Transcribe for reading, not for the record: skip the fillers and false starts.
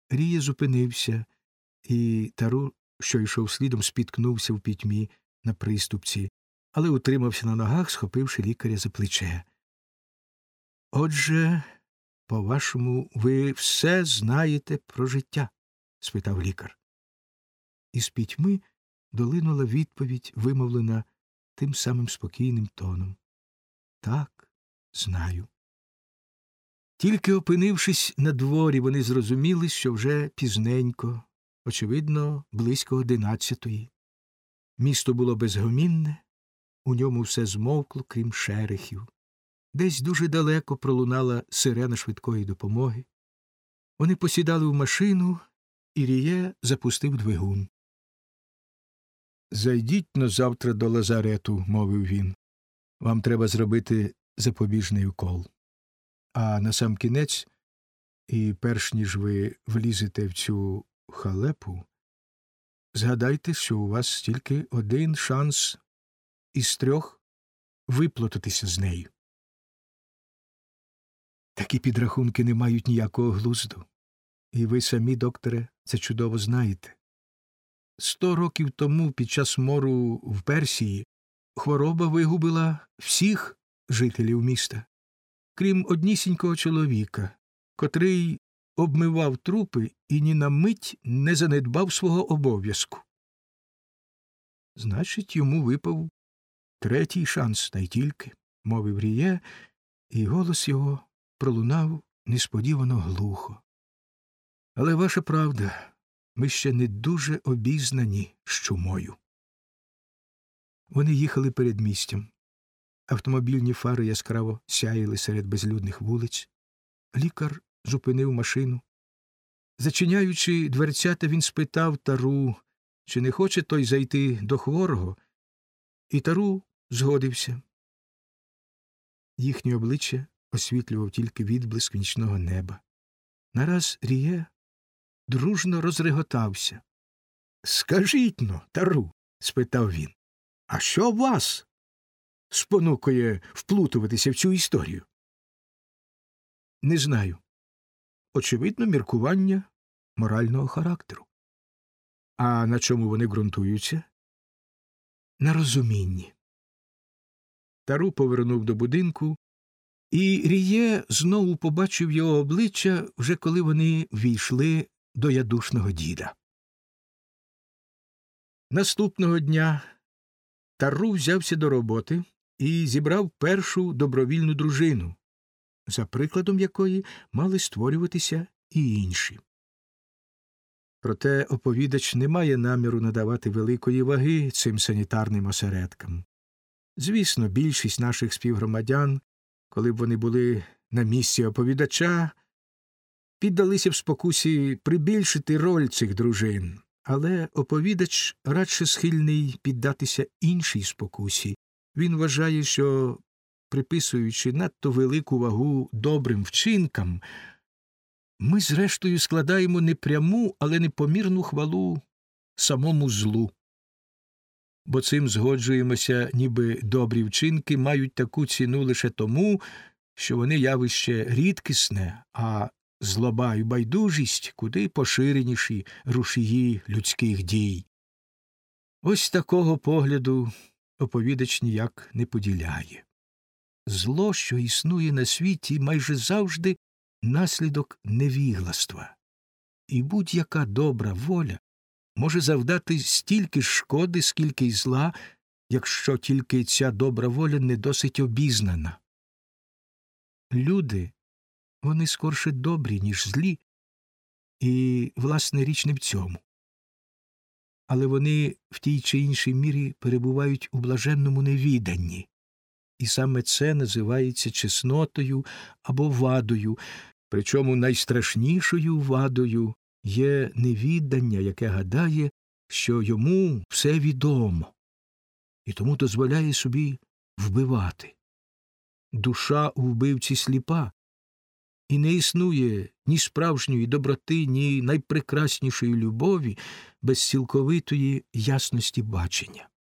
Рія зупинився, і Тару, що йшов слідом, спіткнувся в пітьмі на приступці, але утримався на ногах, схопивши лікаря за плече. «Отже, по-вашому, ви все знаєте про життя?» – спитав лікар. Із пітьми долинула відповідь, вимовлена тим самим спокійним тоном. «Так, знаю». Тільки опинившись на дворі, вони зрозуміли, що вже пізненько, очевидно, близько 11-ї. Місто було безгомінне, у ньому все змовкло, крім шерехів. Десь дуже далеко пролунала сирена швидкої допомоги. Вони посідали в машину, і Ріє запустив двигун. «Зайдіть-но завтра до лазарету», – мовив він. «Вам треба зробити запобіжний укол. А насамкінець, і перш ніж ви влізете в цю халепу, згадайте, що у вас тільки один шанс із 3 виплутатися з нею. Такі підрахунки не мають ніякого глузду. І ви самі, докторе, це чудово знаєте. 100 років тому, під час мору в Персії, хвороба вигубила всіх жителів міста, крім однісінького чоловіка, котрий обмивав трупи і ні на мить не занедбав свого обов'язку. Значить, йому випав 3-й шанс, та й тільки, – мовив Ріє, і голос його пролунав несподівано глухо. Але ваша правда, ми ще не дуже обізнані з чумою. Вони їхали передмістям. Автомобільні фари яскраво сяяли серед безлюдних вулиць. Лікар зупинив машину. Зачиняючи дверцята, він спитав Тару, чи не хоче той зайти до хворого, і Тару згодився. Їхнє обличчя освітлював тільки відблиск нічного неба. Нараз Ріє дружно розреготався. «Скажіть-но, Тару», – спитав він, – «а що вас спонукує вплутуватися в цю історію?» «Не знаю. Очевидно, міркування морального характеру». «А на чому вони ґрунтуються?» «На розумінні». Тару повернув до будинку, і Ріє знову побачив його обличчя, вже коли вони війшли до ядушного діда. Наступного дня Тару взявся до роботи і зібрав першу добровільну дружину, за прикладом якої мали створюватися і інші. Проте оповідач не має наміру надавати великої ваги цим санітарним осередкам. Звісно, більшість наших співгромадян, коли б вони були на місці оповідача, піддалися б спокусі прибільшити роль цих дружин, але оповідач радше схильний піддатися іншій спокусі. Він вважає, що, приписуючи надто велику вагу добрим вчинкам, ми зрештою складаємо не пряму, але непомірну хвалу самому злу. Бо цим згоджуємося, ніби добрі вчинки мають таку ціну лише тому, що вони явище рідкісне, а злоба і байдужість куди поширеніші рушії людських дій. Ось такого погляду оповідач ніяк не поділяє. Зло, що існує на світі, майже завжди наслідок невігластва. І будь-яка добра воля може завдати стільки ж шкоди, скільки й зла, якщо тільки ця добра воля не досить обізнана. Люди, вони скорше добрі, ніж злі, і, власне, річ не в цьому. Але вони в тій чи іншій мірі перебувають у блаженному невіданні, і саме це називається чеснотою або вадою, причому найстрашнішою вадою є невіддання, яке гадає, що йому все відомо, і тому дозволяє собі вбивати. Душа у вбивці сліпа, і не існує ні справжньої доброти, ні найпрекраснішої любові без цілковитої ясності бачення.